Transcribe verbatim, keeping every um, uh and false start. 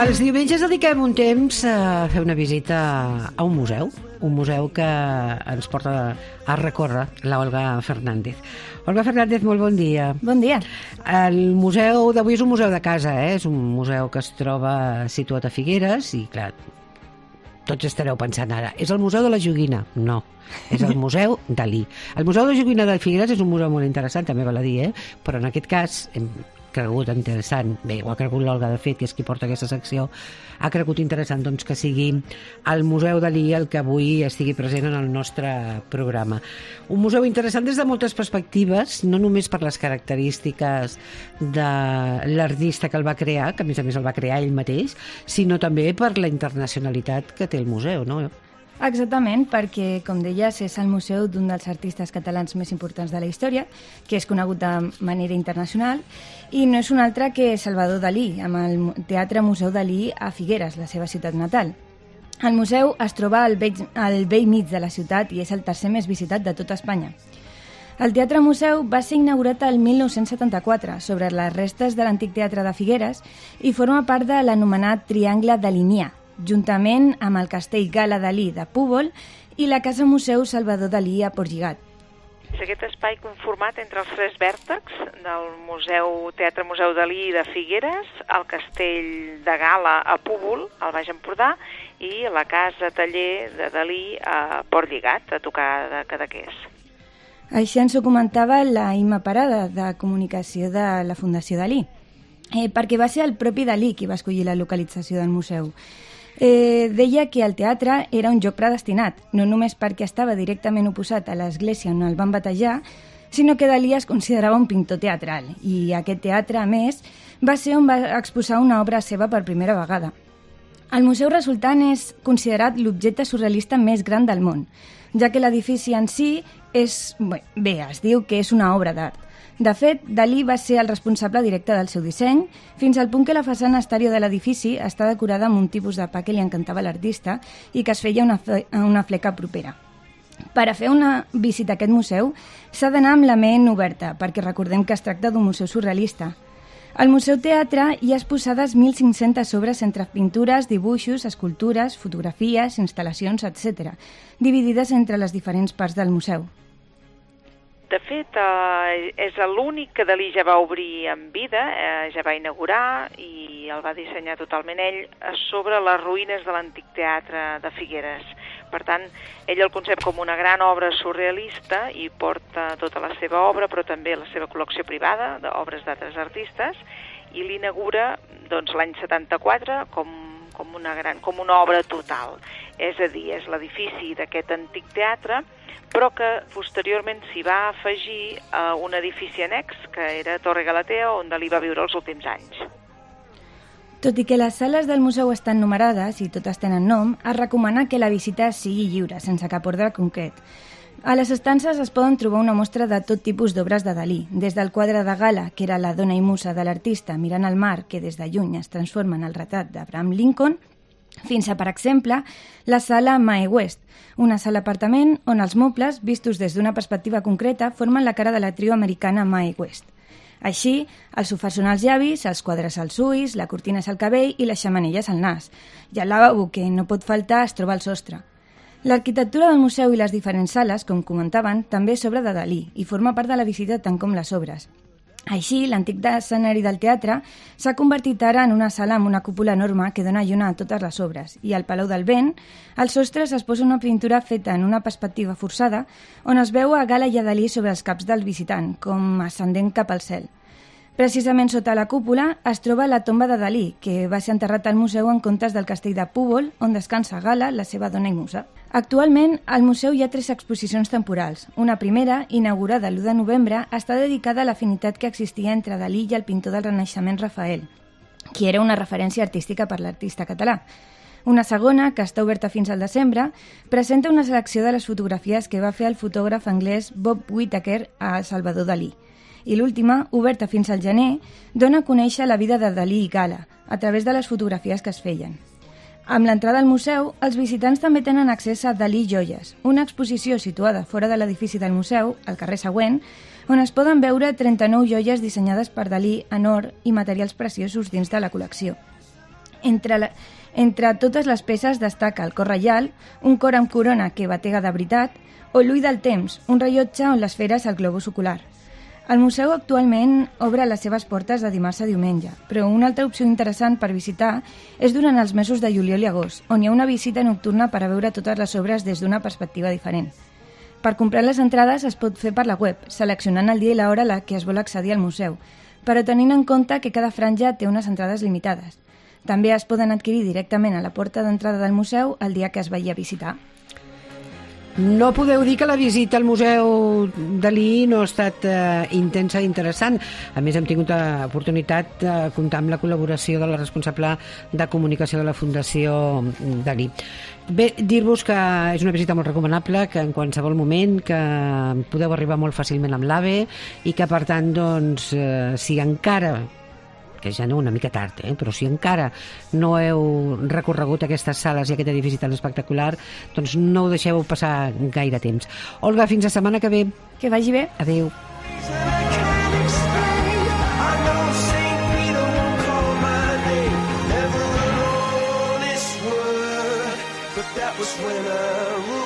Els diumenges dediquem un temps a fer una visita a un museu, un museu que ens porta a recórrer la Olga Fernández. Olga Fernández, molt bon dia. Bon dia. El museu d'avui és un museu de casa, eh? És un museu que es troba situat a Figueres i, clar, tots estareu pensant ara, és el Museu de la Joguina? No, és el Museu Dalí. El Museu de la Joguina de Figueres és un museu molt interessant, també val a dir, eh? Però en aquest cas hem cregut interessant, bé, ho ha cregut l'Olga, de fet, que és qui porta aquesta secció, ha cregut interessant doncs, que sigui el Museu Dalí el que avui estigui present en el nostre programa. Un museu interessant des de moltes perspectives, no només per les característiques de l'artista que el va crear, que a més a més el va crear ell mateix, sinó també per la internacionalitat que té el museu, no? Exactament, perquè, com deies, és el museu d'un dels artistes catalans més importants de la història, que és conegut de manera internacional, i no és un altre que Salvador Dalí, amb el Teatre Museu Dalí a Figueres, la seva ciutat natal. El museu es troba al vell, al vell mig de la ciutat i és el tercer més visitat de tota Espanya. El Teatre Museu va ser inaugurat el mil nou-cents setanta-quatre sobre les restes de l'antic teatre de Figueres i forma part de l'anomenat Triangle dalinià, juntament amb el Castell Gala Dalí de Púbol i la Casa Museu Salvador Dalí a Portlligat. És aquest espai conformat entre els tres vèrtexs del Museu Teatre Museu Dalí de Figueres, el Castell de Gala a Púbol, al Baix Empordà, i la Casa Taller de Dalí a Portlligat, a tocar de Cadaqués. Així ens ho comentava la Imma Parada, de Comunicació de la Fundació Dalí, eh, perquè va ser el propi Dalí qui va escollir la localització del museu. Eh, deia que el teatre era un lloc predestinat, no només perquè estava directament oposat a l'església on el van batejar, sinó que Dalí es considerava un pintor teatral, i aquest teatre, a més, va ser on va exposar una obra seva per primera vegada. El museu resultant és considerat l'objecte surrealista més gran del món, ja que l'edifici en si és, bé, es diu que és una obra d'art. De fet, Dalí va ser el responsable directe del seu disseny, fins al punt que la façana exterior de l'edifici està decorada amb un tipus de pa que li encantava a l'artista i que es feia una, a una fleca propera. Per a fer una visita a aquest museu s'ha d'anar amb la ment oberta, perquè recordem que es tracta d'un museu surrealista. Al Museu Teatre hi ha exposades mil cinc-centes obres entre pintures, dibuixos, escultures, fotografies, instal·lacions, etcètera, dividides entre les diferents parts del museu. De fet, eh, és l'únic que Dalí ja va obrir en vida, eh, ja va inaugurar i el va dissenyar totalment ell sobre les ruïnes de l'antic teatre de Figueres. Per tant, ell el concep com una gran obra surrealista i porta tota la seva obra, però també la seva col·lecció privada d'obres d'altres artistes, i l'inaugura doncs, l'any setanta-quatre com, com, una gran, com una obra total. És a dir, és l'edifici d'aquest antic teatre, però que posteriorment s'hi va afegir a un edifici annex, que era Torre Galatea, on Dalí va viure els últims anys. Tot i que les sales del museu estan numerades i totes tenen nom, es recomana que la visita sigui lliure, sense cap ordre concret. A les estances es poden trobar una mostra de tot tipus d'obres de Dalí, des del quadre de Gala, que era la dona i musa de l'artista mirant el mar, que des de lluny es transforma en el retrat d'Abraham Lincoln, fins a, per exemple, la sala Mae West, una sala apartament on els mobles, vistos des d'una perspectiva concreta, formen la cara de l'actriu americana Mae West. Així, els sofàs són els llavis, els quadres als ulls, la cortina és el cabell i les xemeneies al nas. I el lavabo, que no pot faltar, es troba al sostre. L'arquitectura del museu i les diferents sales, com comentaven, també és obra de Dalí i forma part de la visita tant com les obres. Així, l'antic escenari del teatre s'ha convertit ara en una sala amb una cúpula enorme que dona lluna a totes les obres, i al Palau del Vent, al sostre es posa una pintura feta en una perspectiva forçada on es veu a Gala i a Dalí sobre els caps del visitant, com ascendent cap al cel. Precisament sota la cúpula es troba la tomba de Dalí, que va ser enterrat al museu en comptes del castell de Púbol, on descansa Gala, la seva dona i musa. Actualment, al museu hi ha tres exposicions temporals. Una primera, inaugurada l'u de novembre, està dedicada a l'afinitat que existia entre Dalí i el pintor del Renaixement Rafael, qui era una referència artística per l'artista català. Una segona, que està oberta fins al desembre, presenta una selecció de les fotografies que va fer el fotògraf anglès Bob Whittaker a Salvador Dalí. I l'última, oberta fins al gener, dona a conèixer la vida de Dalí i Gala, a través de les fotografies que es feien. Amb l'entrada al museu, els visitants també tenen accés a Dalí Joies, una exposició situada fora de l'edifici del museu, al carrer següent, on es poden veure trenta-nou joies dissenyades per Dalí en or i materials preciosos dins de la col·lecció. Entre, la, entre totes les peces destaca el cor reial, un cor amb corona que batega de veritat, o l'ull del temps, un rellotge on l'esfera és el globus ocular. El museu actualment obre les seves portes de dimarts a diumenge, però una altra opció interessant per visitar és durant els mesos de juliol i agost, on hi ha una visita nocturna per a veure totes les obres des d'una perspectiva diferent. Per comprar les entrades es pot fer per la web, seleccionant el dia i l'hora a la que es vol accedir al museu, però tenint en compte que cada franja té unes entrades limitades. També es poden adquirir directament a la porta d'entrada del museu el dia que es vagi a visitar. No podeu dir que la visita al Museu Dalí no ha estat eh, intensa i interessant. A més, hem tingut l'oportunitat de comptar amb la col·laboració de la responsable de comunicació de la Fundació Dalí. Bé, dir-vos que és una visita molt recomanable, que en qualsevol moment que podeu arribar molt fàcilment amb l'AVE i que, per tant, doncs, eh, si encara... que ja no una mica tard, eh? però si encara no heu recorregut aquestes sales i aquest edifici tan espectacular, doncs no ho deixeu passar gaire temps. Olga, fins la setmana que ve. Que vagi bé. Adéu. That was when I